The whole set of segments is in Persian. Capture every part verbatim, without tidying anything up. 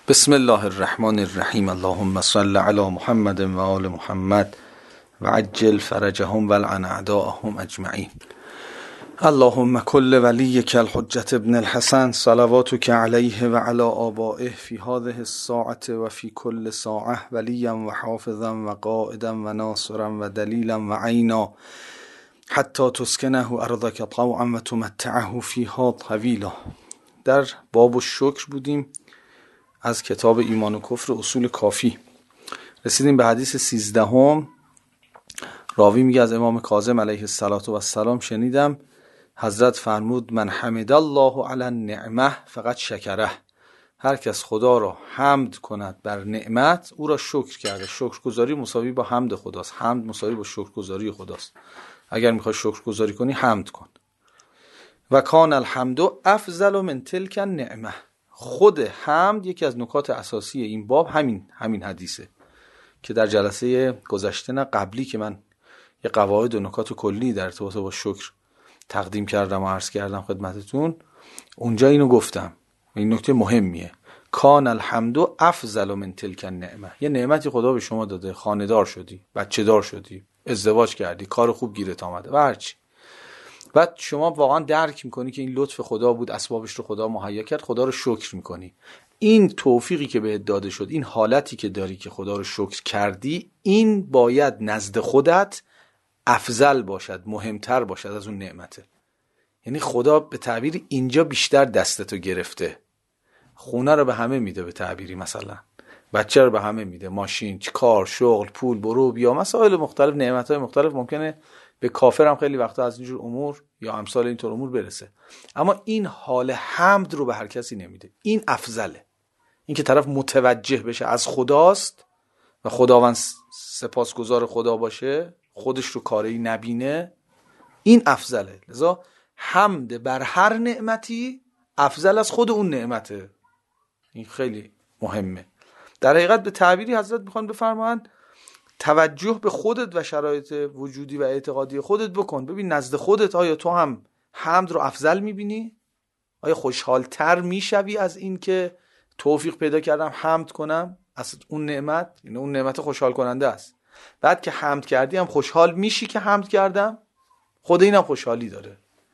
بسم الله الرحمن الرحیم. اللهم صل علی محمد و آل محمد و عجل فرجهم و العن اعداءهم اجمعین. اللهم کل ولیک الحجة ابن الحسن صلواتک علیه و علی آبائه فی هذه الساعة و فی کل ساعة ولیا و حافظا و قائدا و ناصرا و دلیلا و عینا حتی تسکنه ارضک طوعا و تمتعه فیها طویلا. در باب الشکر بودیم از کتاب ایمان و کفر اصول کافی. رسیدیم به حدیث سیزدهم. راوی میگه از امام کاظم علیه السلام شنیدم حضرت فرمود من حمد الله علی النعمه فقط شکره. هر کس خدا را حمد کند بر نعمت او را شکر کرده. شکرگزاری مساوی با حمد خداست. حمد مساوی با شکرگزاری خداست. اگر میخوای شکرگزاری کنی حمد کن. و کان الحمد افضل من تلک النعمه. خود حمد یکی از نکات اساسی این باب همین همین حدیثه که در جلسه گذشته نه قبلی که من یه قواعد و نکات کلی در ارتباط با شکر تقدیم کردم و عرض کردم خدمتتون، اونجا اینو گفتم. این نکته مهمیه. کان الحمد افضل من تلک النعمه. یه نعمتی خدا به شما داده، خانه دار شدی، بچه دار شدی، ازدواج کردی، کار خوب گیرت آمده و هرچی، بعد شما واقعا درک میکنی که این لطف خدا بود، اسبابش رو خدا مهیا کرد، خدا رو شکر میکنی. این توفیقی که بهت داده شد، این حالتی که داری که خدا رو شکر کردی، این باید نزد خودت افضل باشد، مهمتر باشد از اون نعمته. یعنی خدا به تعبیر اینجا بیشتر دستتو گرفته. خونه رو به همه میده، به تعبیری مثلا بچه رو به همه میده، ماشین، کار، شغل، پول، برو بیا، مسائل مختلف، نعمت‌های مختلف. ممکنه به کافر هم خیلی وقتا از اینجور امور یا امثال اینطور امور برسه، اما این حال حمد رو به هر کسی نمیده. این افضله. این که طرف متوجه بشه از خداست و خداوند سپاسگزار خدا باشه، خودش رو کاری نبینه، این افضله. لذا حمد بر هر نعمتی افضل از خود اون نعمته. این خیلی مهمه. در حقیقت به تعبیری حضرت میخوان بفرمایند توجه به خودت و شرایط وجودی و اعتقادی خودت بکن. ببین نزد خودت آیا تو هم حمد رو افضل میبینی؟ آیا خوشحالتر میشوی از این که توفیق پیدا کردم حمد کنم از اون نعمت؟ این اون نعمت خوشحال کننده است. بعد که حمد کردی هم خوشحال میشی که حمد کردم؟ خود اینم خوشحالی داره.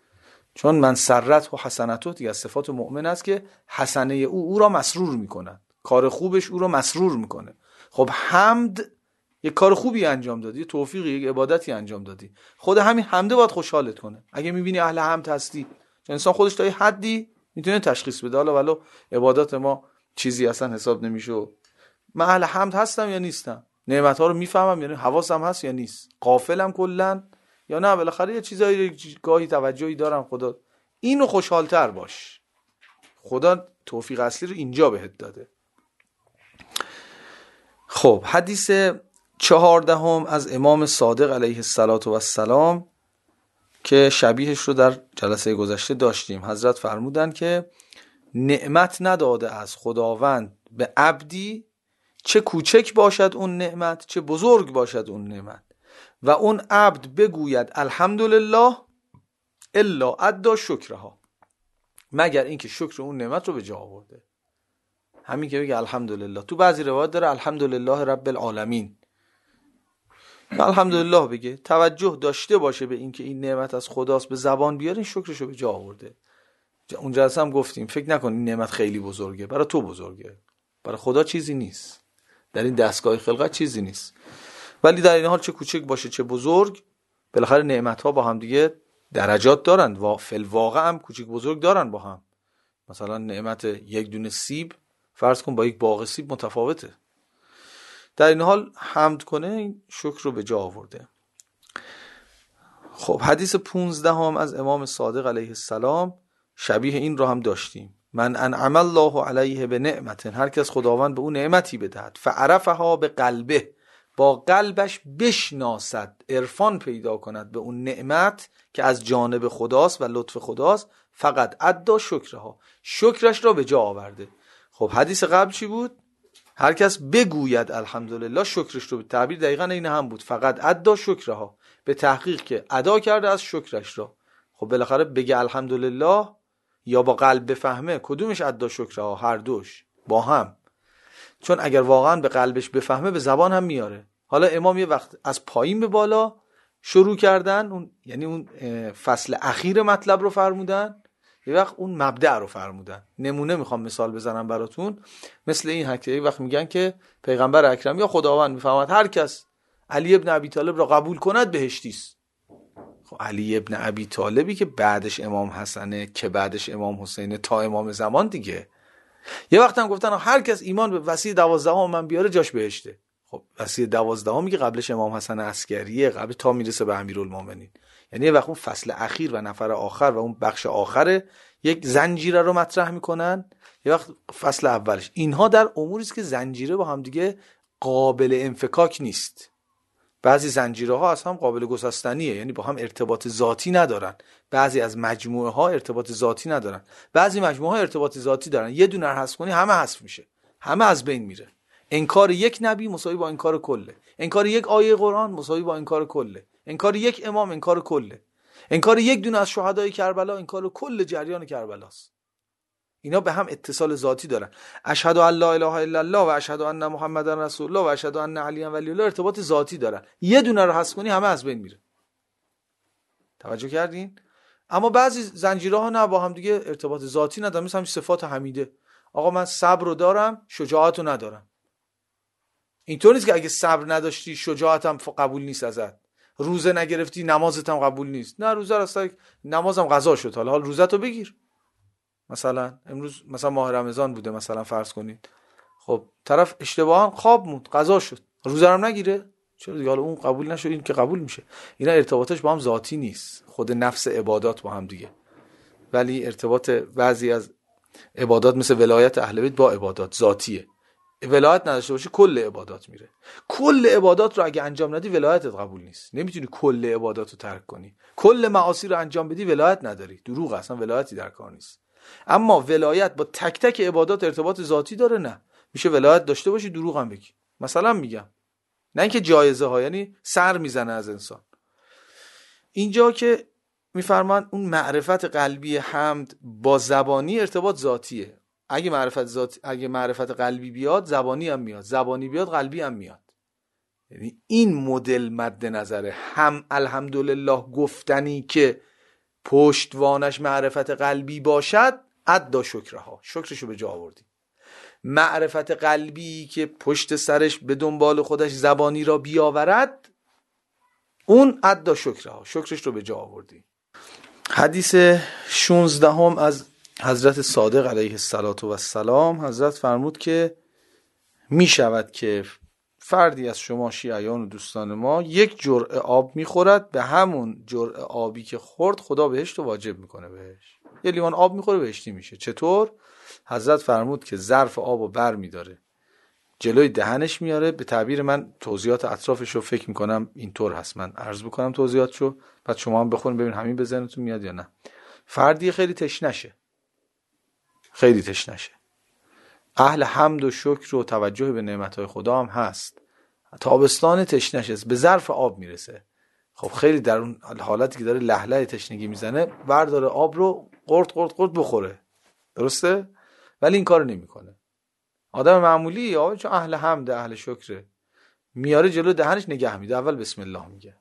چون من سرت و حسنتو دیگه از صفات مؤمن است که حسنه او او را مسرور میکنه، کار خوبش او را مسرور میکنه. خب حمد یک کار خوبی انجام دادی، یک توفیقی، یک عبادتی انجام دادی، خود همین حمده باید خوشحالت کنه. اگه میبینی اهل حمد هستی، چون انسان خودش تا یه حدی میتونه تشخیص بده، حالا ولو عبادات ما چیزی اصلا حساب نمیشه، من اهل حمد هستم یا نیستم، نعمت ها رو میفهمم یعنی حواسم هست یا نیست، غافلم کلا یا نه بالاخره یه چیزایی گاهی توجهی دارم. خدا اینو خوشحالتر باش. خدا توفیق اصلی رو اینجا بهت داده. خب حدیث چهاردهم از امام صادق علیه السلام که شبیهش رو در جلسه گذشته داشتیم. حضرت فرمودن که نعمت نداده از خداوند به عبدی، چه کوچک باشد اون نعمت چه بزرگ باشد اون نعمت، و اون عبد بگوید الحمدلله الا ادى شکرها، مگر اینکه شکر اون نعمت رو به جا آورده. همین که بگه الحمدلله. تو بعضی روایات داره الحمدلله رب العالمین، الحمدلله بگه، توجه داشته باشه به اینکه این نعمت از خداست، به زبان بیاره، این شکرش رو به جا آورده. اونجا هم گفتیم فکر نکن این نعمت خیلی بزرگه، برای تو بزرگه، برای خدا چیزی نیست، در این دستگاه خلقت چیزی نیست. ولی در این حال چه کوچک باشه چه بزرگ، بالاخره نعمت ها با هم دیگه درجات دارن و فی الواقع هم کوچک بزرگ دارن با هم. مثلا نعمت یک دونه سیب فرض کن با یک باغ سیب متفاوته. در این حال حمد کنه، این شکر رو به جا آورده. خب حدیث پونزدهم از امام صادق علیه السلام شبیه این رو هم داشتیم. من انعم الله علیه به نعمت، هر کس خداوند به اون نعمتی بدهد، فعرفها به قلبه، با قلبش بشناسد، عرفان پیدا کند به اون نعمت که از جانب خداست و لطف خداست، فقط ادى شکرها، شکرش را به جا آورده. خب حدیث قبل چی بود؟ هر کس بگوید الحمدلله، شکرش رو، به تعبیر دقیقاً این هم بود، فقط ادى شکرها، به تحقیق که ادا کرده از شکرش را. خب بالاخره بگه الحمدلله یا با قلب بفهمه، کدومش ادى شکرها؟ هر دوش با هم. چون اگر واقعا به قلبش بفهمه به زبان هم میاره. حالا امام یه وقت از پایین به بالا شروع کردن، اون یعنی اون فصل اخیر مطلب رو فرمودن، یه وقت اون مبدأ رو فرمودن. نمونه میخوام مثال بزنم براتون، مثل این حکایه یه وقت میگن که پیغمبر اکرم یا خداوند میفرماد هر کس علی ابن ابی طالب را قبول کند بهشتی است. خب علی ابن ابی طالبی که بعدش امام حسنه، که بعدش امام حسینه، تا امام زمان دیگه. یه وقت هم گفتن هر کس ایمان به وصی دوازدهم من بیاره جاش بهشته. خب وصی دوازدهم میگه قبلش امام حسن عسکریه، قبل تا میرسه به امیرالمومنین. یعنی یه وقت اون فصل اخیر و نفر آخر و اون بخش آخر یک زنجیره رو مطرح میکنن، یه وقت فصل اولش. اینها در اموری است که زنجیره با هم دیگه قابل انفکاک نیست. بعضی زنجیره ها اصلا قابل گسستنیه، یعنی با هم ارتباط ذاتی ندارن. بعضی از مجموعه ها ارتباط ذاتی ندارن، بعضی مجموعه ها ارتباط ذاتی دارن. یه دونه رو حذف کنی همه حذف میشه، همه از بین میره. انکار یک نبی مساوی با انکار کله، انکار یک آیه قرآن مساوی با انکار کله، انکار یک امام انکار کله، انکار یک دونه از شهدای کربلا انکار کل جریان کربلاست. اینا به هم اتصال ذاتی دارن. اشهد ان لا اله الا الله و اشهد ان محمدن رسول الله و اشهد ان علی ولی الله ارتباط ذاتی دارن. یه دونه رو حذف کنی همه از بین میره. توجه کردین؟ اما بعضی زنجیره ها نه، با هم دیگه ارتباط ذاتی ندارن. مثلا همین صفات حمیده، آقا من صبر رو دارم شجاعت رو ندارم. اینطور نیست که اگه صبر نداشتی شجاعتم قبول نیست ازت، روزه نگرفتی نمازت هم قبول نیست. نه، روزه راست نمازم قضا شد، حالا حال روزتو بگیر. مثلا امروز مثلا ماه رمضان بوده، مثلا فرض کنید خب طرف اشتباها خواب موند قضا شد، روزه هم نگیره، چرا دیگه؟ حالا اون قبول نشد این که قبول میشه. اینا ارتباطش با هم ذاتی نیست، خود نفس عبادات با هم دیگه. ولی ارتباط بعضی از عبادات مثل ولایت اهل بیت با عبادات ذاتیه. ولایت نداشته باشی کل عبادات میره. کل عبادات رو اگه انجام ندی ولایتت قبول نیست. نمیتونی کل عبادات رو ترک کنی. کل معاصی رو انجام بدی ولایت نداری. دروغ، اصلا ولایتی در کار نیست. اما ولایت با تک تک عبادات ارتباط ذاتی داره. نه، میشه ولایت داشته باشی دروغ هم بگی. مثلا میگم نه اینکه جایزه ها، یعنی سر میزنه از انسان. اینجا که میفرمان اون معرفت قلبی حمد با زبانی ارتباط ذاتیه. اگه معرفت ذات اگه معرفت قلبی بیاد زبانی هم میاد، زبانی بیاد قلبی هم میاد. یعنی این مدل مد نظره. هم الحمدلله گفتنی که پشتوانش معرفت قلبی باشد ادا شکرها، شکرشو به جا آوردی. معرفت قلبی که پشت سرش به دنبال خودش زبانی را بیاورد اون ادا شکرها، شکرش رو به جا آوردی. حدیث شانزدهم از حضرت صادق علیه السلام، حضرت فرمود که می شود که فردی از شما شیعیان و دوستان ما یک جرعه آب می خورد، به همون جرعه آبی که خورد خدا بهشت رو واجب میکنه بهش. یه لیوان آب می خوره بهشتی میشه. چطور؟ حضرت فرمود که ظرف آب رو بر می داره جلوی دهنش میاره. به تعبیر من توضیحات اطرافش رو فکر میکنم اینطور هست، من عرض بکنم توضیحاتشو بعد شما هم بخونید ببین همین به ذهنتون میاد یا نه. فردی خیلی تشنشه، خیلی تشنشه، اهل حمد و شکر و توجه به نعمتهای خدا هم هست، تابستان تشنشه، به ظرف آب میرسه. خب خیلی در اون حالتی که داره لهله تشنگی میزنه برداره آب رو قرط قرط قرط بخوره، درسته؟ ولی این کارو نمیکنه. آدم معمولی یا چون اهل حمد اهل شکره میاره جلو دهنش نگه میده، اول بسم الله میگه،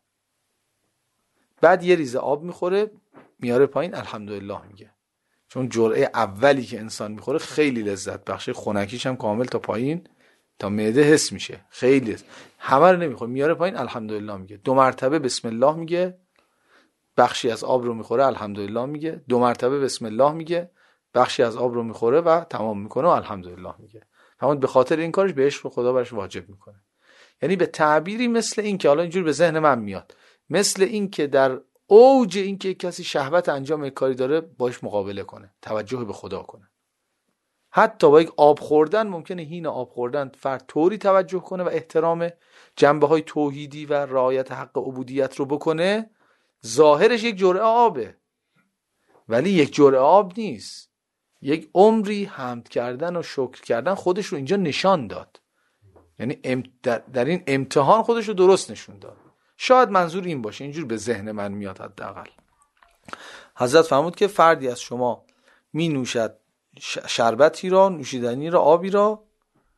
بعد یه ریزه آب میخوره میاره پایین الحمدلله میگه. چون جرعه اولی که انسان میخوره خیلی لذت بخشه، خنکیش هم کامل تا پایین تا معده حس میشه، خیلی همه رو نمیخوره، میاره پایین الحمدلله میگه. دو مرتبه بسم الله میگه، بخشی از آب رو میخوره الحمدلله میگه. دو مرتبه بسم الله میگه، بخشی از آب رو میخوره و تمام میکنه و الحمدلله میگه. همون به خاطر این کارش بهش رو خدا برش واجب میکنه. یعنی به تعبیری مثل این که حالا اینجور به ذهن من میاد، مثل این که در اوج این که کسی شهوت انجام یک کاری داره باش مقابله کنه، توجه به خدا کنه. حتی با یک آب خوردن ممکنه هین آب خوردن فرد طوری توجه کنه و احترام جنبه های توحیدی و رعایت حق عبودیت رو بکنه، ظاهرش یک جرعه آبه ولی یک جرعه آب نیست. یک عمری حمد کردن و شکر کردن خودش رو اینجا نشان داد. یعنی در این امتحان خودش رو درست نشون داد. شاید منظور این باشه، اینجور به ذهن من میاد حداقل. حضرت فرمود که فردی از شما می نوشد شربتی را، نوشیدنی را، آبی را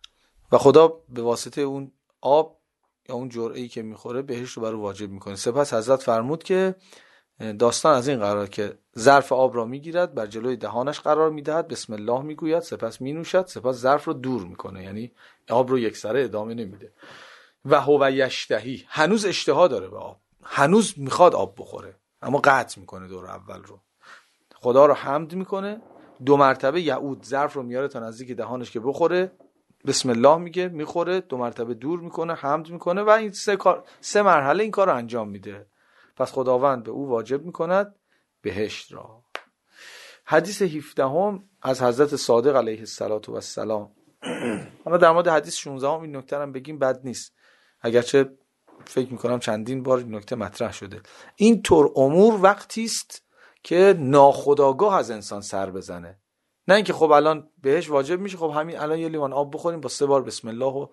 و خدا به واسطه اون آب یا اون جرعه‌ای که میخوره بهشت رو برای واجب میکنه. سپس حضرت فرمود که داستان از این قرار که ظرف آب را میگیرد، بر جلوی دهانش قرار میدهد، بسم الله میگوید، سپس مینوشد، سپس ظرف رو دور میکنه، یعنی آب رو یکسره ادامه نمیده. و هو یشتهی، هنوز اشتها داره به آب، هنوز میخواد آب بخوره، اما قطع میکنه دور اول رو. خدا رو حمد میکنه، دو مرتبه یعود، ظرف رو میاره تا نزدیک دهانش که بخوره، بسم الله میگه، میخوره، دو مرتبه دور میکنه، حمد میکنه و این سه کار، سه مرحله این کار رو انجام میده. پس خداوند به او واجب میکند بهشت را. حدیث هفدهم از حضرت صادق علیه السلام. حالا در مورد حدیث شانزدهم این نکته هم بگیم بد نیست، اگرچه فکر میکنم چندین بار این نکته مطرح شده. این طور امور وقتی است که ناخودآگاه از انسان سر بزنه، نه اینکه خب الان بهش واجب میشه، خب همین الان یه لیوان آب بخوریم با سه بار بسم الله و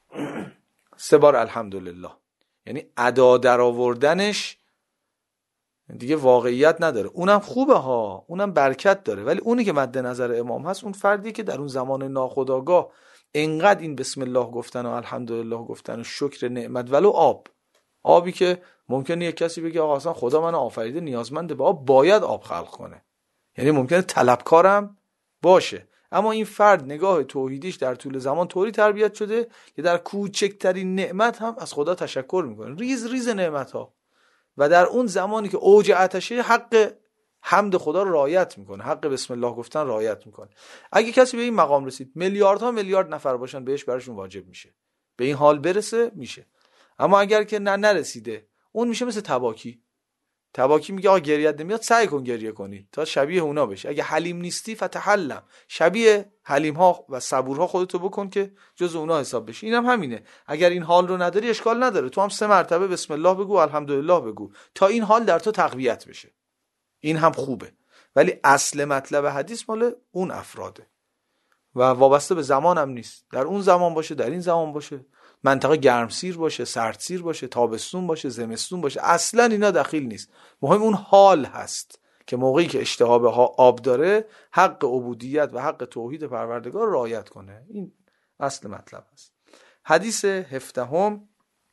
سه بار الحمدلله، یعنی ادا در آوردنش دیگه واقعیت نداره. اونم خوبه ها، اونم برکت داره، ولی اونی که مد نظر امام هست اون فردی که در اون زمان ناخودآگاه انقدر این بسم الله گفتن و الحمدلله گفتن و شکر نعمت، ولو آب، آبی که ممکنه یک کسی بگه آقا اصلا خدا منو آفریده نیازمنده به آب، باید آب خلق کنه، یعنی ممکنه طلبکارم باشه، اما این فرد نگاه توحیدیش در طول زمان طوری تربیت شده که در کوچکترین نعمت هم از خدا تشکر میکنه، ریز ریز نعمت ها، و در اون زمانی که اوج آتشه حق حمد خدا رو رعایت میکنه، حق بسم الله گفتن رعایت میکنه. اگه کسی به این مقام رسید، میلیاردها میلیارد نفر باشن بهش براشون واجب میشه، به این حال برسه میشه. اما اگر که نه نرسیده، اون میشه مثل تباکی. تباکی میگه آقا گریت نمیاد، سعی کن گریه کنی تا شبیه اونا بشی، اگه حلیم نیستی فتحلم، شبیه حلیم ها و صبورها خودتو بکن که جز اونا حساب بشی. اینم هم همینه، اگر این حال رو نداری اشکال نداره، تو هم سه مرتبه بسم الله بگو، الحمدلله بگو، تا این حال در تو تقویت بشه، این هم خوبه. ولی اصل مطلب حدیث مال اون افراده و وابسته به زمان هم نیست، در اون زمان باشه، در این زمان باشه، منطقه گرمسیر باشه، سردسیر باشه، تابستون باشه، زمستون باشه، اصلا اینا دخیل نیست. مهم اون حال هست که موقعی که اشتها به آب داره، حق عبودیت و حق توحید پروردگار رو رعایت کنه. این اصل مطلب هست. حدیث هفدهم،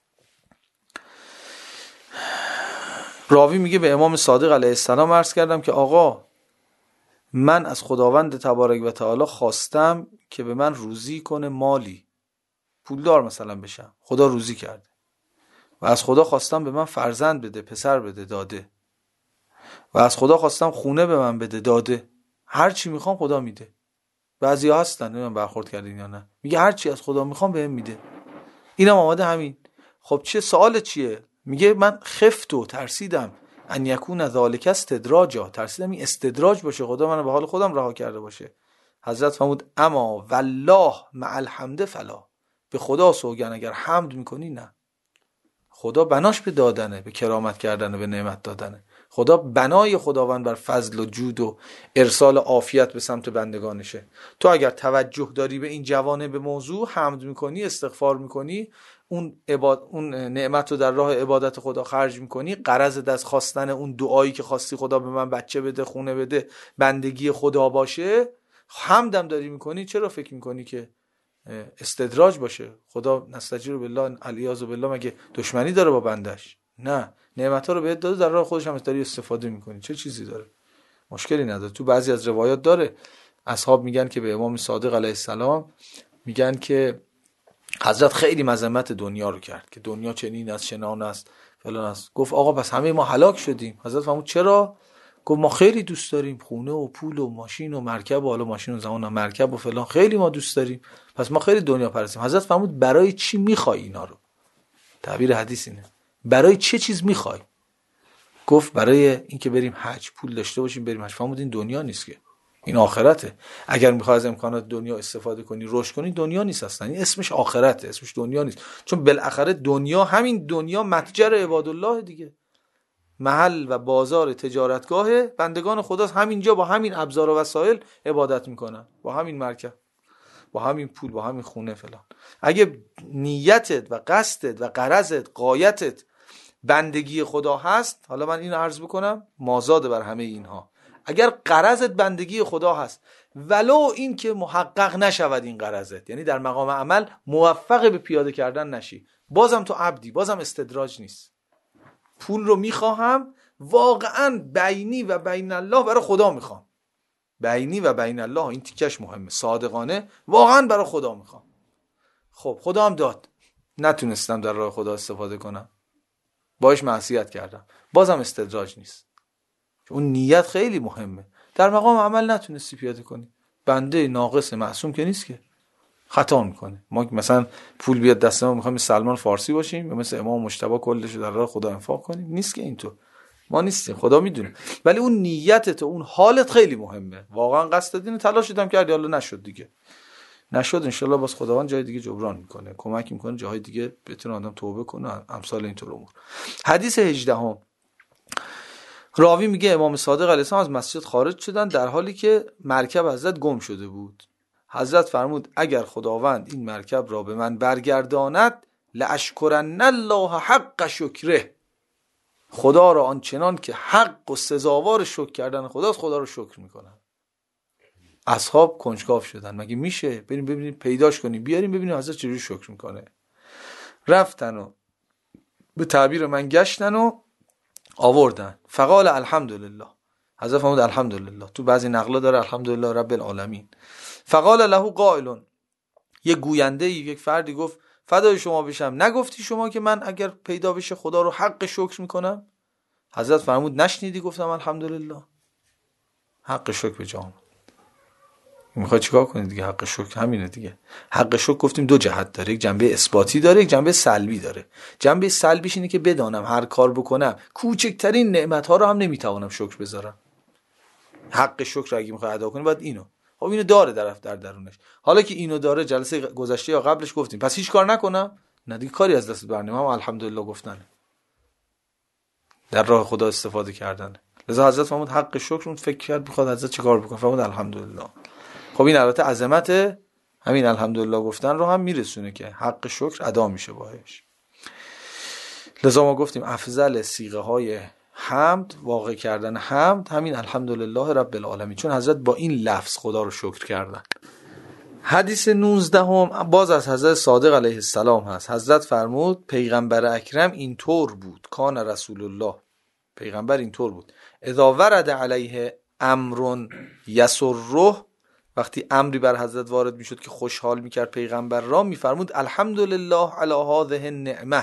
راوی میگه به امام صادق علیه السلام عرض کردم که آقا من از خداوند تبارک و تعالی خواستم که به من روزی کنه، مالی، پولدار مثلا بشم، خدا روزی کرده، و از خدا خواستم به من فرزند بده، پسر بده، داده، و از خدا خواستم خونه به من بده، داده، هر چی میخوام خدا میده. بعضی ها هستن نمیدونم برخورد کردین یا نه، میگه هر چی از خدا میخوام بهم میده، اینم آماده همین. خب چه سوال چیه؟ میگه من خفت و ترسیدم ان یکون ذالک استدراجا، ترسیدم این استدراج باشه، خدا منو به حال خودم رها کرده باشه. حضرت فرمود اما والله مع الحمد فلا، به خدا سوگن اگر حمد میکنی نه، خدا بناش به دادنه، به کرامت کردنه، به نعمت دادنه. خدا بنای خداوند بر فضل و جود و ارسال عافیت به سمت بندگانشه. تو اگر توجه داری به این جوانب به موضوع، حمد میکنی، استغفار میکنی، اون عباد اون نعمت رو در راه عبادت خدا خرج میکنی، غرضت از خواستن اون دعایی که خواستی خدا به من بچه بده، خونه بده، بندگی خدا باشه، حمدم داری میکنی، چرا فکر میکنی که استدراج باشه؟ خدا نستجیر بالله الیاذ بالله مگه دشمنی داره با بندش؟ نه، نعمت‌ها رو بهت داده، در راه خودش هم داری استفاده میکنی، چه چیزی داره؟ مشکلی نداره. تو بعضی از روایات داره اصحاب میگن که به امام صادق علیه السلام میگن که حضرت خیلی مذمت دنیا رو کرد که دنیا چنین است، چنان است، فلان است. گفت آقا پس همه ما هلاک شدیم. حضرت فرمود چرا؟ گفت ما خیلی دوست داریم خونه و پول و ماشین و مرکب، و حالا ماشین و زمان مرکب و فلان خیلی ما دوست داریم، پس ما خیلی دنیا پرستیم. حضرت فرمود برای چی میخوای اینا رو؟ تعبیر حدیث اینه، برای چه چیز میخوای؟ گفت برای اینکه بریم حج، پول داشته باشیم بریم حج. فرمود این دنیا نیست که، این آخرته. اگر میخوای از امکانات دنیا استفاده کنی، رشد کنی، دنیا نیست اصلا، این اسمش آخرته، اسمش دنیا نیست. چون بالاخره دنیا، همین دنیا متجر عبادالله دیگه، محل و بازار تجارتگاه بندگان خداست. همینجا با همین ابزار و وسایل عبادت میکنن، با همین مرکب، با همین پول، با همین خونه فلان. اگه نیتت و قصدت و غرضت، غایتت بندگی خدا هست، حالا من اینو عرض بکنم مازاد بر همه اینها، اگر غرضت بندگی خدا هست ولو این که محقق نشود این غرضت، یعنی در مقام عمل موفق به پیاده کردن نشی، بازم تو عبدی، بازم استدراج نیست. پول رو میخواهم واقعا بینی و بین الله برای خدا میخوام، بینی و بین الله، این تیکش مهمه، صادقانه واقعا برای خدا میخوام. خب خدا هم داد، نتونستم در راه خدا استفاده کنم، باش معصیت کردم، بازم استدراج نیست. اون نیت خیلی مهمه. در مقام عمل نتونستی پیاده کنی، بنده ناقص معصوم که نیست که، خطا میکنه. ما مثلا پول بیاد دست ما میخوایم سلمان فارسی باشیم یا مثل امام مجتبی کلش رو در راه خدا انفاق کنیم؟ نیست که اینطور، ما نیستیم، خدا میدونه. ولی اون نیتت و اون حالت خیلی مهمه. واقعا قصد دین تلاش دادم کردی، حالا نشد دیگه، نشد، انشالله باز خداوند جای دیگه جبران میکنه، کمک میکنه جاهای دیگه بتونه آدم توبه کنه، امثال اینطور امور. حدیث هجدهم، راوی میگه امام صادق علیه السلام از مسجد خارج شدن در حالی که مرکب حضرت گم شده بود. حضرت فرمود اگر خداوند این مرکب را به من برگرداند لاشکرن الله حق شکره، خدا را آنچنان که حق و سزاوار شکر کردن خداست خدا رو شکر میکنن. اصحاب کنجکاو شدن، مگه میشه؟ بریم ببینیم پیداش کنیم بیاریم ببینیم حضرت چجوری شکر میکنه. رفتن و به تعبیر من گشتن و آوردن. فقال الحمدلله، حضرت فرمود الحمدلله. تو بعضی نقلا داره الحمدلله رب العالمین. فقال له قائل، یک گوینده یک فردی گفت فدای شما بشم، نگفتی شما که من اگر پیدا بشه خدا رو حق شکر میکنم؟ حضرت فرمود نشنیدی گفتم الحمدلله؟ حق شکر به جا اومد. میخوای چیکار کنی دیگه؟ حق شکر همینه دیگه. حق شکر گفتیم دو جهت داره، یک جنبه اثباتی داره، یک جنبه سلبی داره. جنبه سلبیش اینه که بدانم هر کار بکنم کوچکترین نعمت‌ها رو هم نمیتوانم شکر بذارم. حق شکر اگه میخوای ادا کنی باید اینو، خب اینو داره در در درونش. حالا که اینو داره، جلسه گذشته یا قبلش گفتیم، پس هیچ کار نکنم؟ نه دیگه، کاری از دست برنیم، هم الحمدلله گفتن، در راه خدا استفاده کردن. لذا حضرت فرمود حق شکر. اون فکر کرد بخواد حضرت چه کار بکنه، فرمود الحمدلله. خب این البته عظمت همین الحمدلله گفتن رو هم میرسونه که حق شکر ادا میشه باهاش. لذا ما گفتیم افضل صیغه های حمد، واقع کردن حمد، همین الحمدلله رب العالمین، چون حضرت با این لفظ خدا رو شکر کردن. حدیث نوزدهم باز از حضرت صادق علیه السلام هست. حضرت فرمود پیغمبر اکرم اینطور بود، کان رسول الله، پیغمبر اینطور بود، اذا ورد علیه امر یسره، وقتی امری بر حضرت وارد میشد که خوشحال میکرد پیغمبر را، میفرمود الحمدلله علی هذه النعمه.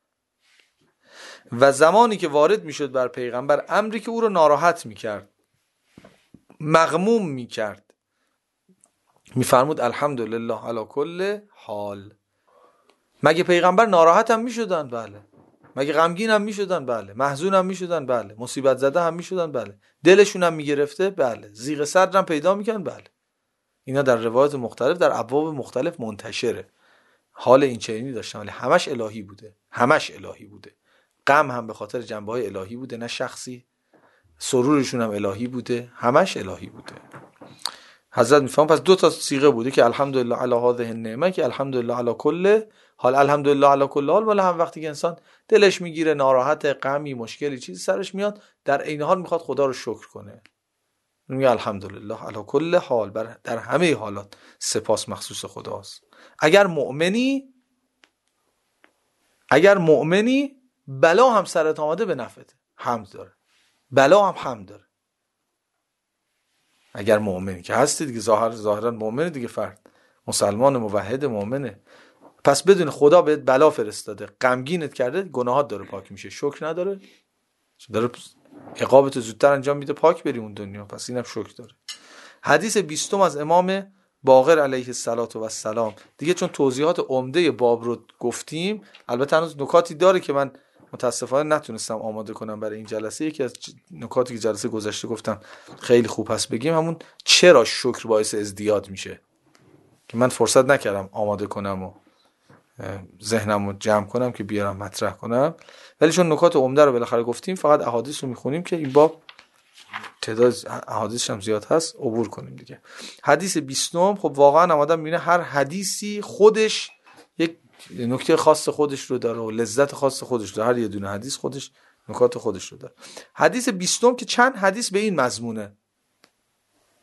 و زمانی که وارد میشد بر پیغمبر امری که او رو ناراحت میکرد، مغموم میکرد، میفرمود الحمدلله علی کل حال. مگه پیغمبر ناراحت هم میشدن؟ بله. مگه غمگین هم میشدن؟ بله. محزون هم میشدن؟ بله. مصیبت زده هم میشدن؟ بله. دلشون هم میگرفته؟ بله. ضیق صدر هم پیدا میکنن؟ بله. اینا در روایات مختلف در ابواب مختلف منتشره. حال این چنینی داشتن، ولی همش الهی بوده، همش الهی بوده. غم هم به خاطر جنبه‌های الهی بوده نه شخصی، سرورشون هم الهی بوده، همش الهی بوده. حضرت میفهم پس دو تا صیغه بوده که الحمدلله علی هذه النعمه، که الحمدلله علی کل حال. الحمدلله علی کل حال ولی هم وقتی که انسان دلش میگیره، ناراحت، غمی، مشکلی، چیزی سرش میاد، در عین حال میخواد خدا رو شکر کنه، میگه الحمدلله علی کل حال، بر در همه حالات سپاس مخصوص خداست. اگر مؤمنی اگر مؤمنی بلا هم سرت آمده به نفعته، حمد داره، بلا هم حمد داره. اگر مؤمنی که هستی دیگه، ظاهر ظاهرا مؤمنه دیگه، فرد مسلمان موحد مؤمنه، پس بدون خدا بهت بلا فرستاده، غمگینت کرده، گناهات داره پاک میشه، شکر نداره، داره عقابت زودتر انجام میده پاک بری اون دنیا، پس اینم شکر داره. حدیث بیستم از امام باقر علیه السلام دیگه، چون توضیحات عمده باب رو گفتیم، البته هنوز نکاتی داره که من متاسفانه نتونستم آماده کنم برای این جلسه. یکی از نکاتی که جلسه گذشته گفتم خیلی خوب هست بگیم، همون چرا شکر باعث ازدیاد میشه، که من فرصت نکردم آماده کنم و ذهنم رو جمع کنم که بیارم مطرح کنم، ولی چون نکات عمده رو بالاخره گفتیم، فقط احادیث رو میخونیم که این باب تعداد احادیثش هم زیاد هست، عبور کنیم دیگه. حدیث بیستم، خب واقعا آدم میبینه هر حدیثی خودش یک نکته خاص خودش رو داره و لذت خاص خودش داره، هر یه دونه حدیث خودش نکات خودش رو داره. حدیث بیستم که چند حدیث به این مضمونه،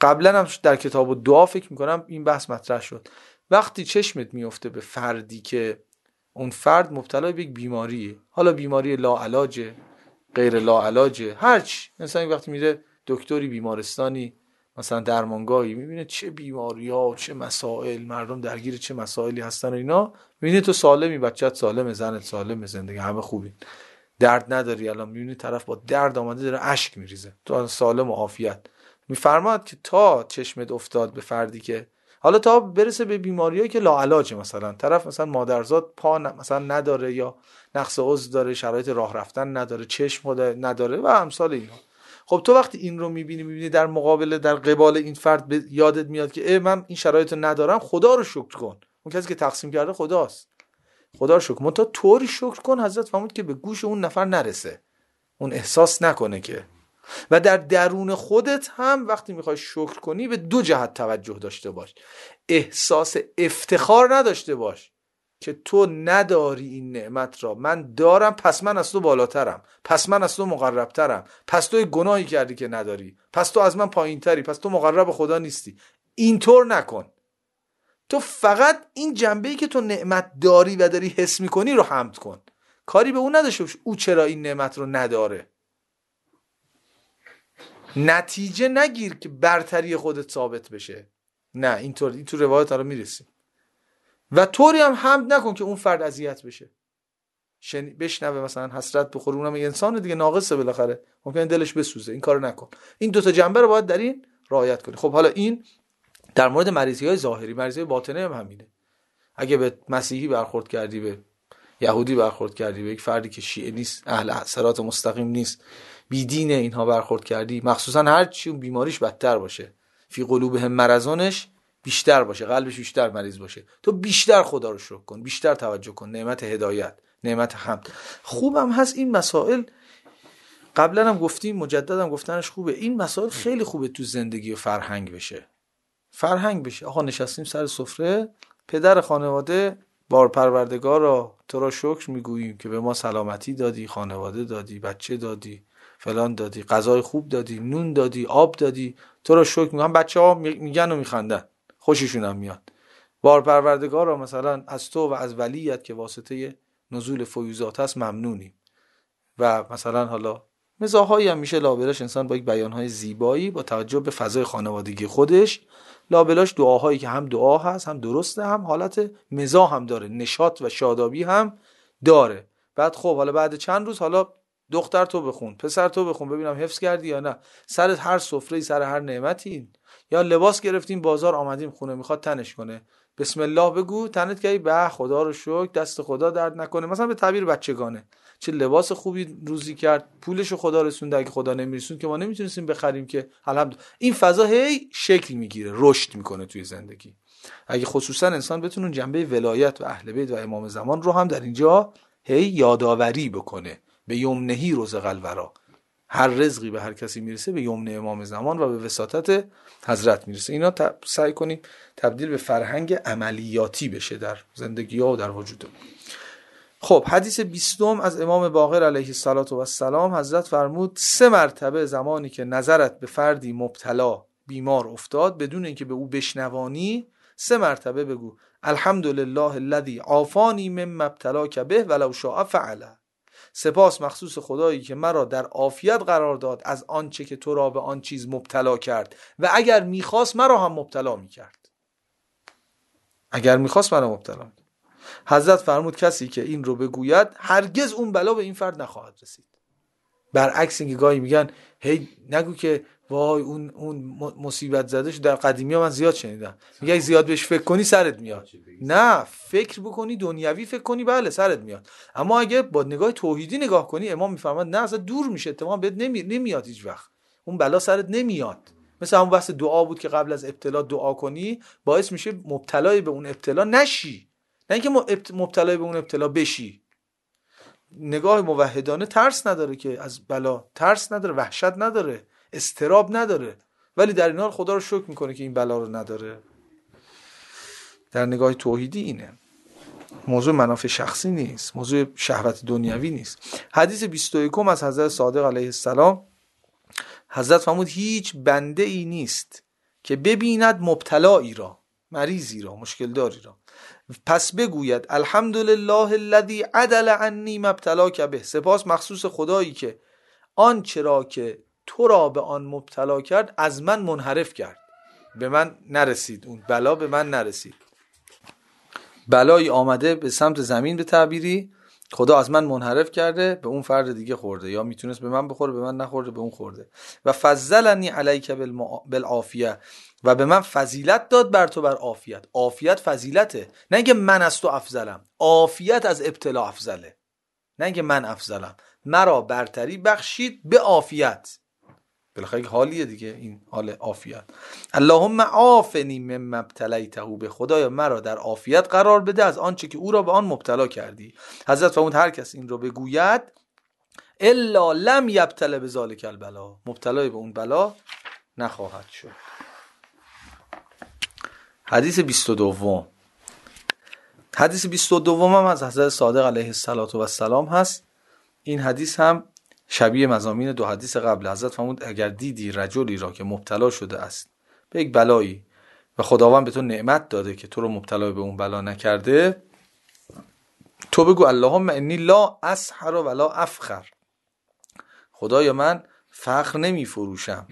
قبلا هم در کتاب دعا فکر میکنم این بحث مطرح شد. وقتی چشمت میفته به فردی که اون فرد مبتلا به یک بیماریه، حالا بیماری لاعلاجه، غیر لاعلاجه، هرچی، انسان وقتی میره دکتری، بیمارستانی، مثلا درمانگاهی، میبینه چه بیماری‌ها، چه مسائل، مردم درگیر چه مسائلی هستن و اینا، میبینه تو سالمی، بچت سالمه، زنت سالمه، زندگی همه خوبی، درد نداری. الان میبینی طرف با درد آمده داره اشک میریزه، تو سالم و عافیت. میفرماد که تا چشمت افتاد به فردی که حالا تا برسه به بیماریایی که لاعلاجه، مثلا طرف مثلا مادرزاد پا ن... مثلا نداره یا نقص عضو داره، شرایط راه رفتن نداره، چشم نداره و امثال اینا. خب تو وقتی این رو میبینی میبینی در مقابل، در قبال این فرد به یادت میاد که ای من این شرایط رو ندارم، خدا رو شکر کن. اون کسی که تقسیم کرده خداست، خدا رو شکر. منتها طوری شکر کن حضرت فرمود که به گوش اون نفر نرسه، اون احساس نکنه که. و در درون خودت هم وقتی میخوای شکر کنی به دو جهت توجه داشته باش. احساس افتخار نداشته باش که تو نداری این نعمت را، من دارم، پس من از تو بالاترم، پس من از تو مقربترم، پس تو گناهی کردی که نداری، پس تو از من پایینتری، پس تو مقرب خدا نیستی. اینطور نکن. تو فقط این جنبه‌ای که تو نعمت داری و داری حس میکنی رو حمد کن، کاری به اون نداشته باش او چرا این نعمت رو نداره. نتیجه نگیر که برتری خودت ثابت بشه، نه اینطور. این تو روایت ها رو میرسیم. و طوری هم حمد نکن که اون فرد اذیت بشه، شن... بشنوه مثلا حسرت بخوره، اونم یه انسان دیگه، ناقصه بالاخره، ممکنه دلش بسوزه. این کارو نکن. این دو تا جنبه رو باید در این رعایت کنی. خب حالا این در مورد مریضی‌های ظاهری. مریضی‌های باطنی هم همینه. اگه به مسیحی برخورد کردی، به یهودی برخورد کردی، به یک فردی که شیعه نیست، اهل صراط مستقیم نیست، بی دین، اینها برخورد کردی، مخصوصا هر چی اون بیماریش بدتر باشه، فی قلوبهم مرضونش بیشتر باشه، قلبش بیشتر مریض باشه، تو بیشتر خدا رو شکر کن، بیشتر توجه کن، نعمت هدایت، نعمت حمد. خوبم هست این مسائل، قبلا هم گفتیم، مجددا هم گفتنش خوبه. این مسائل خیلی خوبه تو زندگی و فرهنگ بشه. فرهنگ بشه. آقا نشستیم سر سفره، پدر خانواده بار پروردگارا تو را شکر میگوییم که به ما سلامتی دادی، خانواده دادی، بچه دادی، فلان دادی، غذای خوب دادی، نون دادی، آب دادی، تو را شکر میگم. بچه‌ها میگن و میخندن، خوششون هم میاد. بار پروردگارا مثلا از تو و از ولیت که واسطه نزول فیوزات هست ممنونیم. و مثلا حالا مزاحایی هم میشه لابلاش انسان با یک بیانهای زیبایی با توجه به فضای خانوادگی خودش، لابلاش دعاهایی که هم دعا هست، هم درسته، هم حالت مزاح هم داره، نشاط و شادابی هم داره. بعد خب حالا بعد چند روز حالا دختر تو بخون، پسر تو بخون، ببینم حفظ کردی یا نه. سر هر سفره، سر هر نعمتی، یا لباس گرفتیم بازار آمدیم خونه میخواد تنش کنه، بسم الله بگو، تنت کردی، به خدا رو شکر، دست خدا درد نکنه، مثلا به تعبیر بچگانه، چه لباس خوبی روزی کرد، پولشو خدا رسوند، اگه خدا نمیرسوند که ما نمیتونستیم بخریم که الحمدلله. این فضا هی شکل میگیره، رشد میکنه توی زندگی. اگه خصوصا انسان بتونه جنبه ولایت و اهل بیت و امام زمان رو هم در اینجا هی یادآوری بکنه، به یمنهی رزق الورا، هر رزقی به هر کسی میرسه به یمن امام زمان و به وساطت حضرت میرسه. اینا ت... سعی کنیم تبدیل به فرهنگ عملیاتی بشه در زندگی ها و در وجود. خب حدیث بیستم از امام باقر علیه السلام، حضرت فرمود سه مرتبه زمانی که نظرت به فردی مبتلا بیمار افتاد بدون اینکه به او بشنوانی، سه مرتبه بگو الحمدلله الذی عافانی مما ابتلاک به ولو شاء فعل. سپاس مخصوص خدایی که مرا در عافیت قرار داد از آنچه که تو را به آن چیز مبتلا کرد و اگر میخواست مرا هم مبتلا میکرد. اگر میخواست مرا مبتلا میکرد. حضرت فرمود کسی که این رو بگوید هرگز اون بلا به این فرد نخواهد رسید. برعکس اینکه گاهی میگن هی نگو که وای اون اون مصیبت زده شو، در قدیمی ها من زیاد شنیدم میگه زیاد بهش فکر کنی سرت میاد. نه، فکر بکنی دنیوی فکر کنی بله سرت میاد، اما اگه با نگاه توحیدی نگاه کنی امام میفرماد نه، اصلا دور میشه، اتفاقا بهت نمی... نمیاد هیچ وقت، اون بلا سرت نمیاد. مثل همون بحث دعا بود که قبل از ابتلا دعا کنی باعث میشه مبتلای به اون ابتلا نشی، نه اینکه مبتلای به اون ابتلا بشی. نگاه موحدانه ترس نداره که از بلا، ترس نداره، وحشت نداره، استراب نداره، ولی در این حال خدا رو شکر میکنه که این بلا رو نداره. در نگاه توحیدی اینه. موضوع منافع شخصی نیست، موضوع شهوت دنیوی نیست. حدیث بیست و یکم از حضرت صادق علیه السلام، حضرت فرمود هیچ بنده ای نیست که ببیند مبتلایی را، مریضی را، مشکل داری را، پس بگوید الحمدلله الذی عدل عنی ما ابتلاک به، سپاس مخصوص خدایی که آن چرا که تو را به آن مبتلا کرد از من منحرف کرد، به من نرسید، اون بلا به من نرسید. بلایی آمده به سمت زمین به تعبیری، خدا از من منحرف کرده، به اون فرد دیگه خورده، یا میتونست به من بخوره، به من نخورده، به اون خورده. و فضلنی علیک بالعافیه، و به من فضیلت داد بر تو بر عافیت. عافیت فضیلته، نه اینکه من از تو افضلم، عافیت از ابتلا افضله، نه اینکه من افضلم. مرا برتری بخشید به عافیت، بالاخره حالیه دیگه، این حال عافیت. اللهم عافنی مما ابتلیته به، خدایا مرا در عافیت قرار بده از آنچه که او را به آن مبتلا کردی. حضرت فرمود هر کس این رو بگوید الا لم یبتل بذلک البلا، مبتلای به اون بلا نخواهد شد. حدیث بیست و دو. حدیث بیست و دو هم از حضرت صادق علیه السلام هست. این حدیث هم شبیه مضامین دو حدیث قبل. حضرت فرمود اگر دیدی رجلی را که مبتلا شده است به یک بلایی و خداوند به تو نعمت داده که تو رو مبتلا به اون بلا نکرده، تو بگو اللهم انی لا اسحر ولا افخر، خدایا من فخر نمی فروشم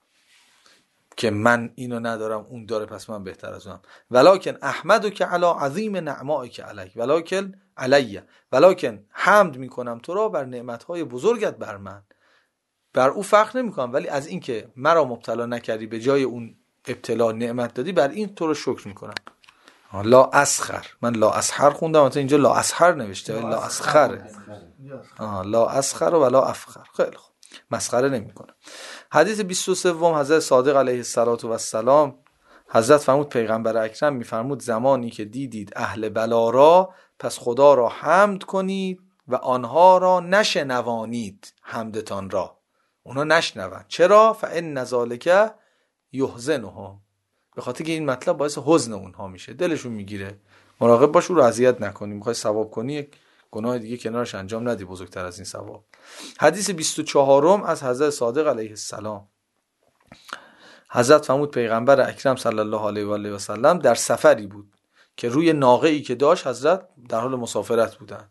که من اینو ندارم اون داره پس من بهتر از اونم، ولکن احمدک علی عظیم نعمائک علیک ولکن علیه، ولکن حمد میکنم تو را بر نعمتهای بزرگت بر من، بر او فخر نمیکنم، ولی از این که مرا مبتلا نکردی به جای اون ابتلا نعمت دادی، بر این تو رو شکر میکنم. لا اسخر، من لا اسحر خوندم، مثلا اینجا لا اسحر نوشته، لا اسخره، لا اسخر ولا افخر. خیلی خوب، مسخره نمیکنم. حدیث بیست و سه حضرت صادق علیه السلام، حضرت فرمود پیغمبر اکرم میفرمود زمانی که دیدید اهل بلا را، پس خدا را حمد کنید و آنها را نشنوانید، حمدتان را اونا نشنون. چرا؟ فإن ذلک یحزنهم، به خاطر که این مطلب باعث حزن اونها میشه، دلشون میگیره. مراقب باش او رو اذیت نکنی، میخوای ثواب کنی یک گناه دیگه کنارش انجام ندی بزرگتر از این ثواب. حدیث بیست و چهار از حضرت صادق علیه السلام، حضرت فرمود پیغمبر اکرم صلی الله علیه و آله و سلم در سفری بود که روی ناقه‌ای که داشت حضرت در حال مسافرت بودن،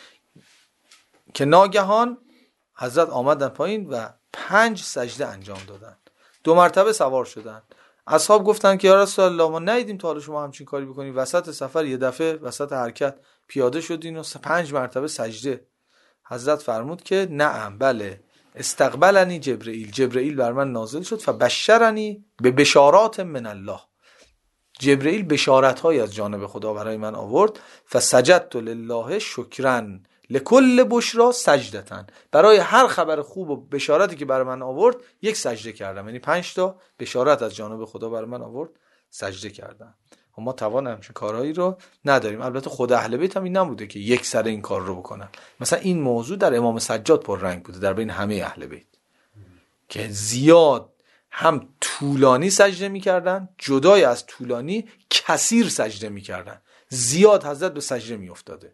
که ناگهان حضرت آمدن پایین و پنج سجده انجام دادن، دو مرتبه سوار شدن. اصحاب گفتن که یا رسول الله ما ندیدیم تا حالا شما همچین کاری بکنی، وسط سفر یه دفعه وسط حرکت پیاده شدین و پنج مرتبه سجده. حضرت فرمود که نعم بله، استقبلنی جبرئیل، جبرئیل بر من نازل شد، فبشرنی به بشارات من الله، جبرئیل بشارت های از جانب خدا برای من آورد. فسجدت لله شکرا لکل بشرا سجدتن، برای هر خبر خوب و بشارتی که برای من آورد یک سجده کردم، یعنی پنج تا بشارت از جانب خدا برای من آورد، سجده کردم. ما توان همچین کارهایی رو نداریم. البته خود اهل بیت هم این نبوده که یک سر این کار رو بکنن. مثلا این موضوع در امام سجاد پر رنگ بوده در بین همه اهل بیت، که زیاد هم طولانی سجده میکردن، جدای از طولانی کثیر سجده میکردن، زیاد حضرت به سجده میافتاده،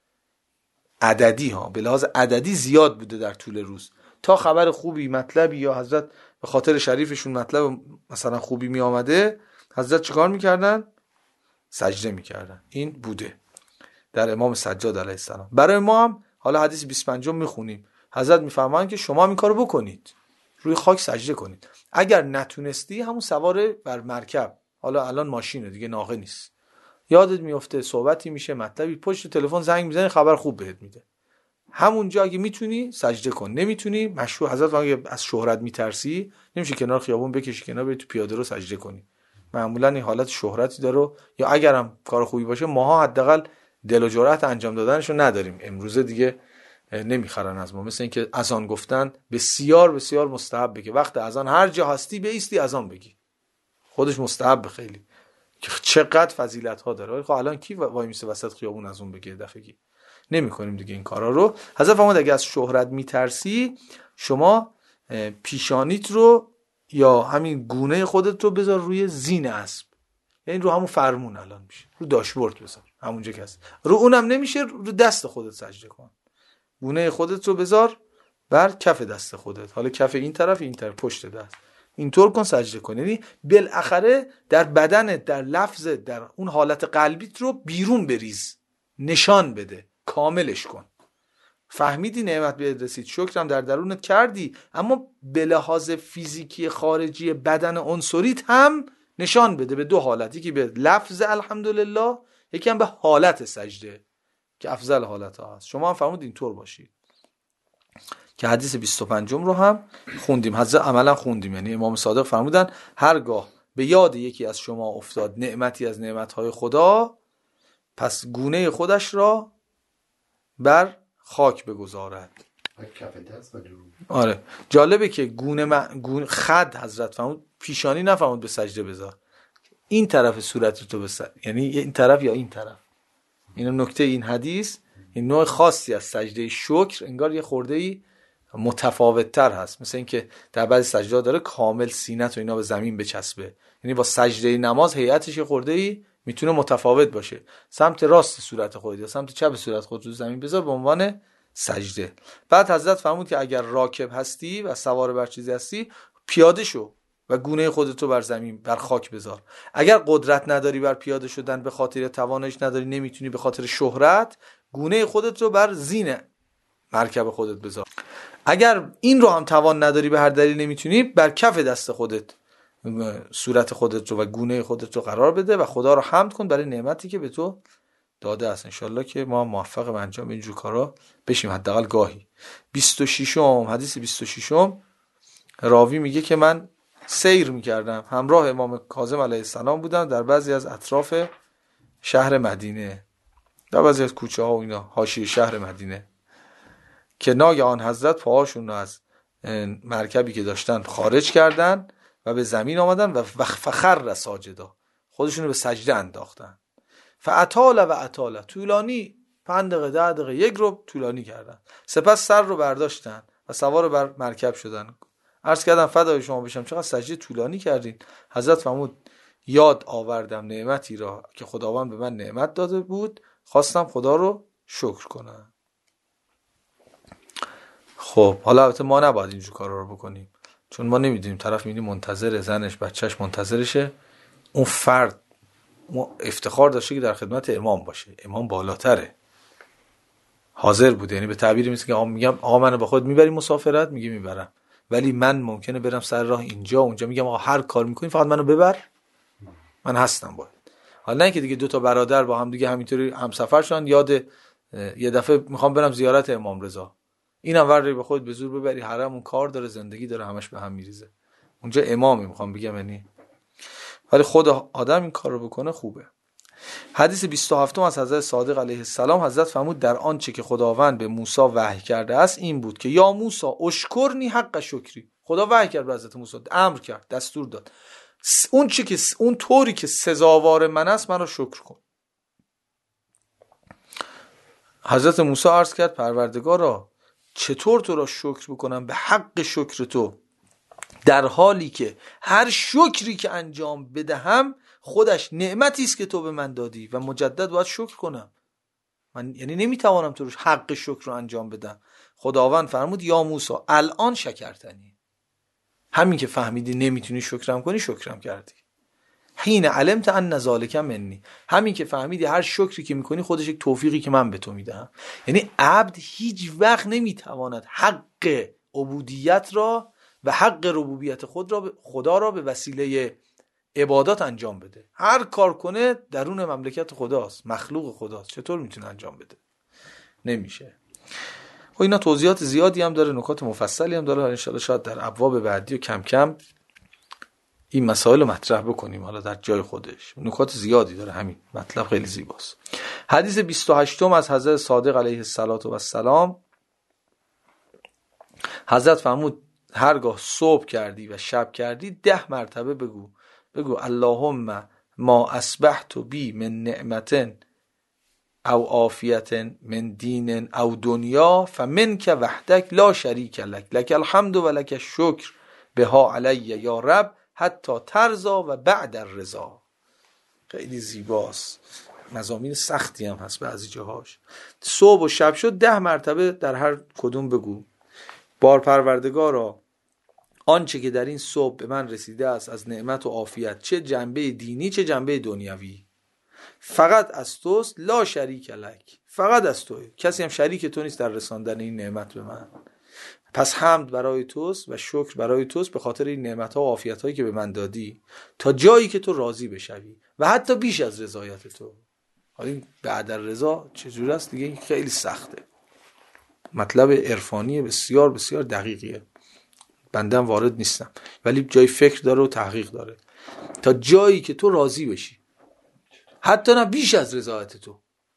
عددی ها به لحاظ عددی زیاد بوده در طول روز، تا خبر خوبی مطلبی یا حضرت به خاطر شریفشون مطلب مثلا خوبی می آمده، حضرت چیکار میکردن؟ سجده میکردن. این بوده در امام سجاد علیه السلام. برای ما هم حالا حدیث بیست و پنج میخونیم، حضرت میفرمایند که شما این کارو بکنید، روی خاک سجده کنید. اگر نتونستی همون سوار بر مرکب، حالا الان ماشینه دیگه، ناقه نیست، یادت میفته صحبتی میشه مطلبی، پشت تلفن زنگ میزنی خبر خوب بهت میده، همونجا اگه میتونی سجده کن، نمیتونی مشروع حضرت اگه از شهرت میترسی نمیشه کنار خیابون بکشی کنار بری تو پیاده رو سجده کنی، معمولا این حالت شهرتی داره، یا اگرم کار خوبی باشه ماها حداقل دل و جرأت انجام دادنشو نداریم، امروزه دیگه نمیخرن از ما. مثل اینکه اذان گفتن بسیار بسیار مستحبه که وقت اذان هر جا هستی بایستی اذان بگی، خودش مستحب خیلی، که چقدر فضیلت ها داره. خب الان کی وای میسه وسط خیابون اذان بگه دفعگی؟ نمی‌کنیم دیگه این کارا رو. حضرت فرمود اگه از شهرت میترسی شما پیشانیت رو یا همین گونه خودت رو بذار روی زین اسب، یعنی رو همون فرمون الان میشه، رو داشبورد بذار همونجا که هست، رو اونم نمیشه، رو دست خودت سجده کن، گونه خودت رو بذار بر کف دست خودت، حالا کف این طرف این طرف پشت دست، اینطور کن سجده کن. یعنی بالاخره در بدنت، در لفظت، در اون حالت قلبیت رو بیرون بریز، نشان بده، کاملش کن. فهمیدی نعمت بهت رسید، شکرم در درونت کردی، اما به لحاظ فیزیکی خارجی بدن عنصریت هم نشان بده به دو حالت، یکی به لفظ الحمدلله، یکی هم به حالت سجده که افضل حالت ها هست. شما هم فرمود اینطور باشید که حدیث بیست و پنجم رو هم خوندیم، حضرت عملا خوندیم. یعنی امام صادق فرمودن هرگاه به یاد یکی از شما افتاد نعمتی از نعمتهای خدا، پس گونه خودش را بر خاک بگذارد. آره جالبه که گونه, م... گونه خد حضرت فرمود، پیشانی نفرمود به سجده بذار، این طرف صورت تو بسر، یعنی این طرف یا این طرف. این نکته این حدیث، این نوع خاصی از سجده شکر انگار یه خورده‌ای متفاوت تر هست. مثل این که در بعضی سجده داره کامل سینت و اینا به زمین بچسبه، یعنی با سجده نماز هیئتش یه خورده‌ای میتونه متفاوت باشه. سمت راست صورت خودت یا سمت چپ صورت خودت رو زمین بذار به عنوان سجده. بعد حضرت فرمود که اگر راکب هستی و سوار بر چیزی هستی، پیاده شو و گونه خودت رو بر زمین، بر خاک بذار. اگر قدرت نداری بر پیاده شدن، به خاطر توانش نداری، نمیتونی، به خاطر شهرت، گونه خودت رو بر زین مرکب خودت بذار. اگر این رو هم توان نداری، به هر دلیل نمیتونی، بر کف دست خودت صورت خودت رو و گونه خودت رو قرار بده و خدا رو حمد کن برای نعمتی که به تو داده است. انشالله که ما موفق به انجام اینجور کارا بشیم حداقل گاهی. بیست و ششم حدیث بیست و ششم راوی میگه که من سیر میکردم، همراه امام کاظم علیه السلام بودم در بعضی از اطراف شهر مدینه، در بعضی از کوچه ها و اینا حاشیه شهر مدینه، که ناگهان حضرت پاهاشون رو از مرکبی که داشتن خارج کردن و به زمین آمدن و فخر ساجدا، خودشون رو به سجده انداختن. فاطال و اطال، طولانی، پنج دقیقه ده دقیقه یک رو طولانی کردن. سپس سر رو برداشتن و سوار بر مرکب شدن. عرض کردم فدای شما بشم چقدر سجده طولانی کردین. حضرت فرمود یاد آوردم نعمتی را که خداوند به من نعمت داده بود، خواستم خدا رو شکر کنم. خب حالا البته ما نباید اینجور کارا رو بکنیم، چون ما نمیدونیم طرف میبینی منتظر، زنش بچهش منتظرشه، اون فرد افتخار داشته که در خدمت امام باشه، امام بالاتره، حاضر بوده، یعنی به تعبیری مثل که آقا میگم آقا منو با خود میبری مسافرت، میگه میبرم، ولی من ممکنه برم سر راه اینجا اونجا، میگم آقا هر کار میکنی فقط منو ببر، من هستم باید. حالا نه که دیگه دو تا برادر با هم دیگه همینطوری همسفر شدن، یاد یه دفعه میخوام برم زیارت امام رضا، اینم وری به خود به زور ببری حرم، اون کار داره، زندگی داره، همش به هم میریزه. اونجا امامی میخوام بگم، یعنی ولی خود آدم این کار رو بکنه خوبه. حدیث بیست و هفتم از حضرت صادق علیه السلام، حضرت فرمود در آنچه که خداوند به موسی وحی کرده است این بود که یا موسی اشکرنی حق شکری. خدا وحی کرد به حضرت موسی، امر کرد، دستور داد، اون چی که اون طوری که سزاوار من است منو شکر کن. حضرت موسی عرض کرد پروردگارا چطور تو را شکر بکنم به حق شکر تو، در حالی که هر شکری که انجام بدهم خودش نعمتی است که تو به من دادی و مجدد باید شکر کنم. من یعنی نمیتوانم تو رو حق شکر رو انجام بدم. خداوند فرمود یا موسی الان شکرتنی، همین که فهمیدی نمیتونی شکرم کنی شکرم کردی. حین علمت ان ذالک منی، همین که فهمیدی هر شکری که میکنی خودش یک توفیقی که من به تو میدم. یعنی عبد هیچ وقت نمیتواند حق عبودیت را و حق ربوبیت خود را خدا را به وسیله عبادات انجام بده. هر کار کنه درون مملکت خداست، مخلوق خداست، چطور میتونه انجام بده؟ نمیشه. خب اینا توضیحات زیادی هم داره، نکات مفصلی هم داره، ان شاء الله شاید در ابواب بعدی و کم کم این مسائل رو مطرح بکنیم، حالا در جای خودش. نکات زیادی داره، همین مطلب خیلی زیباست. حدیث بیست و هشتم از حضرت صادق علیه السلام، حضرت فرمود هرگاه صبح کردی و شب کردی ده مرتبه بگو بگو اللهم ما اصبحت بی من نعمتن او عافیت من دین او دنیا فمنک وحدک لا شریک لک لک الحمد و لک الشکر بها علی یا رب حتی ترضا و بعد الرضا. خیلی زیباست، مضامین سختی هم هست بعضی جاهاش. صبح و شب شد ده مرتبه در هر کدوم بگو بار پروردگارا آنچه که در این صبح به من رسیده است از نعمت و عافیت، چه جنبه دینی چه جنبه دنیوی، فقط از توست، لا شریک لک، فقط از توی، کسی هم شریک تو نیست در رساندن این نعمت به من. پس حمد برای توست و شکر برای توست به خاطر این نعمت‌ها و عافیت‌هایی که به من دادی تا جایی که تو راضی بشوی و حتی بیش از رضایت تو. حالا این بعد رضا چجور است دیگه؟ این خیلی سخته، مطلب عرفانی بسیار بسیار دقیقیه، بنده هم وارد نیستم، ولی جای فکر داره و تحقیق داره. تا جایی که تو راضی بشی، حتی نه بیش از رضایت تو.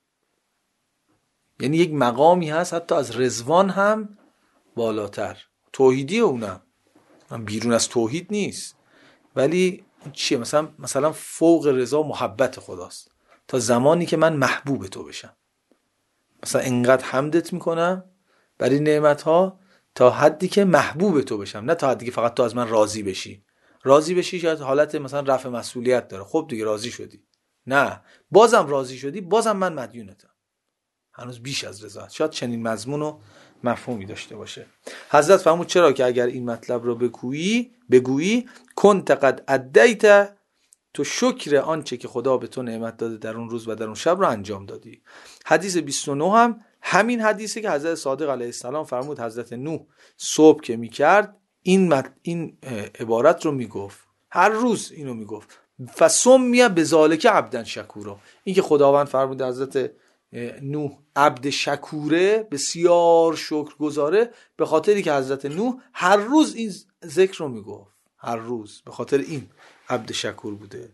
یعنی یک مقامی هست حتی از رضوان هم بالاتر، توحیدی اونم، من بیرون از توحید نیست، ولی چیه؟ مثلا مثلا فوق رضا محبت خداست، تا زمانی که من محبوب تو بشم. مثلا انقدر حمدت میکنم برای نعمت ها تا حدی که محبوب تو بشم، نه تا حدی که فقط تو از من راضی بشی. راضی بشی شاید حالت مثلا رفع مسئولیت داره، خب دیگه راضی شدی، نه بازم راضی شدی، بازم من مدیونتم، هنوز بیش از رضایت. شاید چنین مضمون و مفهومی داشته باشه. حضرت فرمود چرا که اگر این مطلب رو بگویی بگویی کنت قد ادیت، تو شکر آنچه که خدا به تو نعمت داده در اون روز و در اون شب رو انجام دادی. حدیث بیست و نه هم همین حدیثی که حضرت صادق علیه السلام فرمود حضرت نوح صبح که میکرد این مت... این عبارت رو میگفت، هر روز اینو میگفت، فسمی بذالک عبدا شکورا. این که خداوند فرمود حضرت نوح عبد شکوره، بسیار شکرگزاره، به خاطری که حضرت نوح هر روز این ذکر رو میگفت، هر روز، به خاطر این عبد شکور بوده.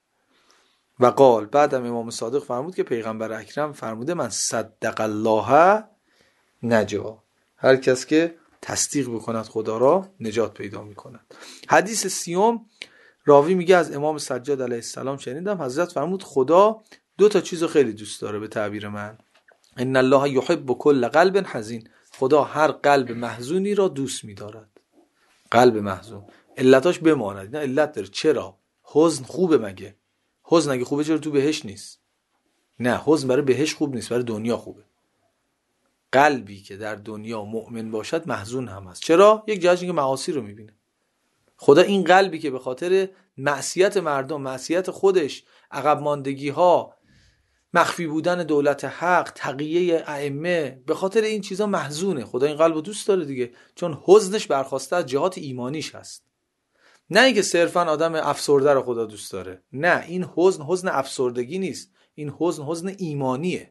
و قال بعدم امام صادق فرمود که پیغمبر اکرم فرموده من صدق الله نجا، هر کس که تصدیق بکند خدا را نجات پیدا میکند. حدیث سیوم راوی میگه از امام سجاد علیه السلام شنیدم حضرت فرمود خدا دو تا چیزو خیلی دوست داره، به تعبیر من ان الله یحب کل قلب حزین، خدا هر قلب محزونی را دوست می‌دارد. قلب محزون علتاش بماند، نه علت داره. چرا؟ حزن خوبه مگه؟ حزن اگه خوبه چرا تو بهش نیست؟ نه، حزن برای بهش خوب نیست، برای دنیا خوبه. قلبی که در دنیا مؤمن باشد محزون هم هست. چرا؟ یک جهش اینکه معاصی رو می‌بینه. خدا این قلبی که به خاطر معصیت مردم، معصیت خودش، عقب ماندگی ها، مخفی بودن دولت حق، تقیه ائمه، به خاطر این چیزا محزونه، خدا این قلبو دوست داره دیگه، چون حزنش برخواسته از جهات ایمانیش هست. نه اینکه صرفا آدم افسرده رو خدا دوست داره، نه، این حزن حزن افسردگی نیست، این حزن حزن ایمانیه.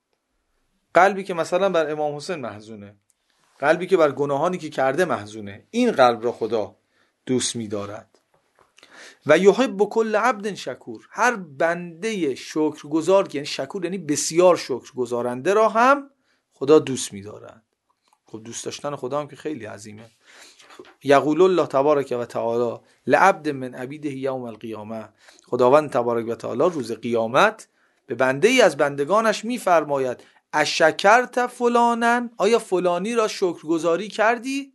قلبی که مثلا بر امام حسین محزونه، قلبی که بر گناهانی که کرده محزونه، این قلب را خدا دوست می‌دارد. و یحب کل عبد شکور، هر بنده شکرگزار، یعنی شکور یعنی بسیار شکرگزارنده را هم خدا دوست می‌دارد. خب دوست داشتن خدا هم که خیلی عظیمه. یقول الله تبارک و تعالی لعبد من عبیده یوم القیامه، خداوند تبارک و تعالی روز قیامت به بنده ای از بندگانش می‌فرماید اشکرت فلانن، آیا فلانی را شکرگزاری کردی؟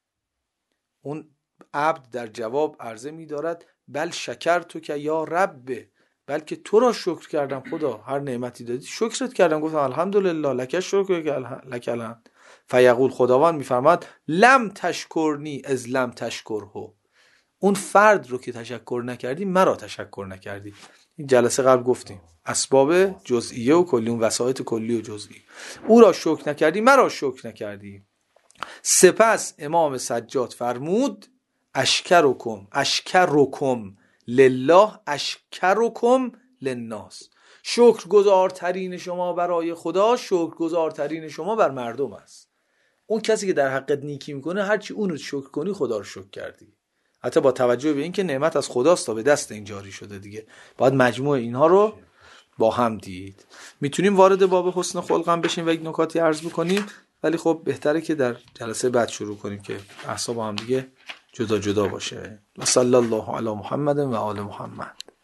اون عبد در جواب عرضه می‌دارد بل شکرتو که یا رب، بلکه تو را شکر کردم خدا، هر نعمتی دادی شکرت کردم، گفتم الحمدلله لک شکر لک الحمد. فیقول خداوند میفرماد لم تشکرنی از لم تشکره، اون فرد رو که تشکر نکردی مرا تشکر نکردی. این جلسه قبل گفتیم اسباب جزئیه و کلی، اون وسایط کلی و جزئی، او را شکر نکردی مرا شکر نکردی. سپس امام سجاد فرمود اشکرکم اشکرکم لله اشکرکم للناس، شکرگزارترین شما برای خدا شکرگزارترین شما بر مردم است. اون کسی که در حقت نیکی میکنه هرچی اون رو شکر کنی خدا رو شکر کردی، حتی با توجه به این که نعمت از خداست تا به دست این جاری شده دیگه. باید مجموع اینها رو با هم دید. میتونیم وارد باب حسن خلق هم بشیم و یک نکاتی عرض بکنیم، ولی خب بهتره که در جلسه بعد شروع کنیم که احساب هم دیگه جدا جدا باشه. صلی الله علی محمد و آل محمد.